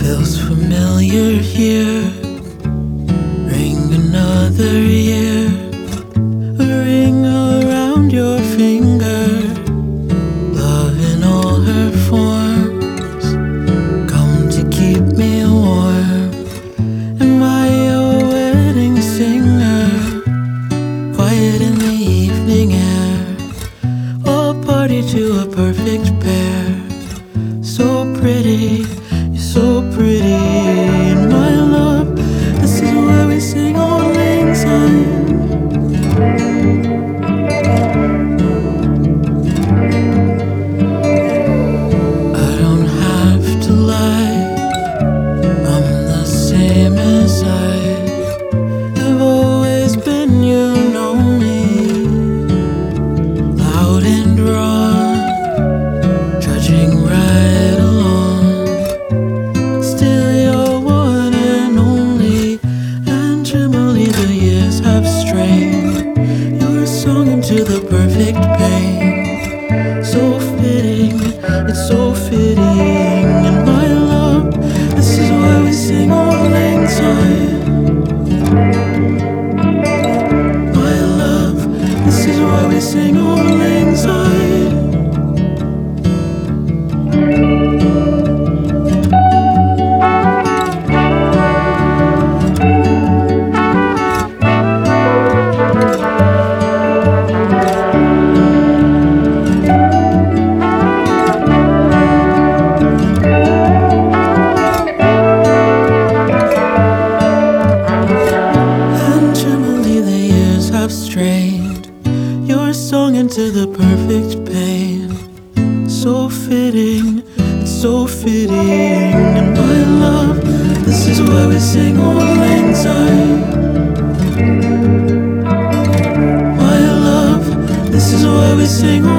feels familiar here. Ring another year, a ring around your finger. Love in all her forms, come to keep me warm. Am I your wedding singer? Quiet in the evening air, a party to a perfect pair. So pretty, you're so pretty. And my love, this is why we sing Auld Lang Syne. I don't have to lie, I'm the same as I've always been. You know me, loud and raw, trudging right along. Still you're one and only, and generally the years have strained your song into the perfect pain. So fitting, it's so fitting. And my love, this is why we sing Auld Lang Syne. My love, this is why we sing Auld Lang Syne. Have strained your song into the perfect pain. So fitting, it's so fitting. And my love, this is why we sing Auld Lang Syne. My love, this is why we sing